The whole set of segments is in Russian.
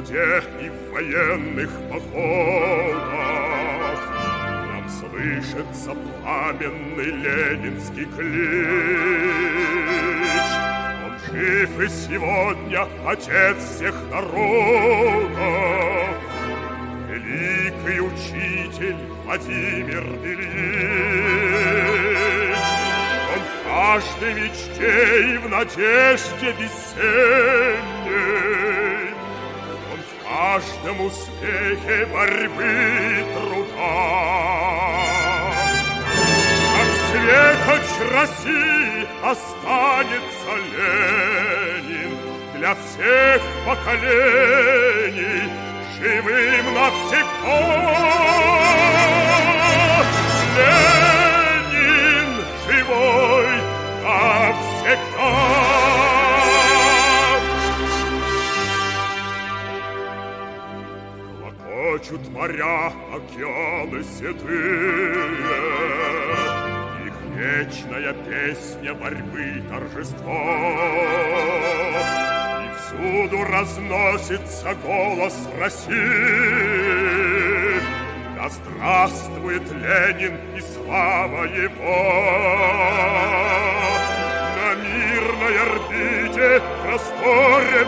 труде и в военных походах нам слышится пламенный ленинский клич. Он жив и сегодня отец всех народов, великий учитель Владимир Ильич. Он в каждой мечте и в надежде весенней, он в каждом успехе борьбы и труда. Как светоч России останется Ленин для всех поколений, живым навсегда. Ленин живой навсегда. Клокочут моря, океаны седые, их вечная песня борьбы и торжества. Всюду разносится голос России. Да здравствует Ленин и слава его! На мирной орбите, просторе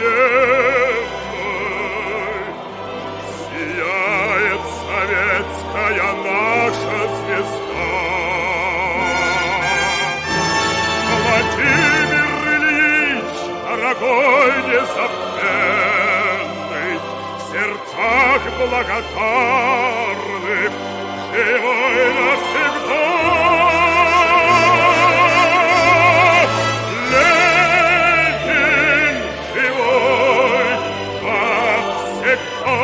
вселенной сияет советская наша звезда. Владимир Ильич, дорогой незабвенный, в сердцах благодарных, живой навсегда. Ленин живой навсегда.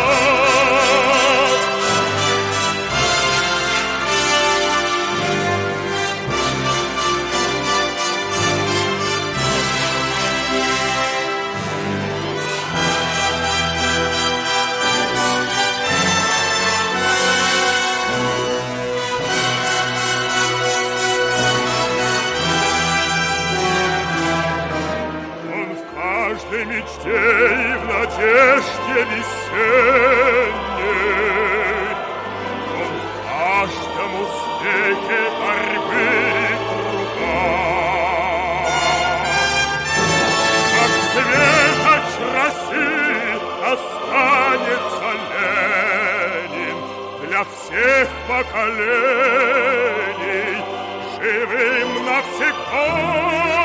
В мечте и в надежде весенней, он в каждом успехе борьбы и труда. Как светоч России останется Ленин для всех поколений, живым навсегда.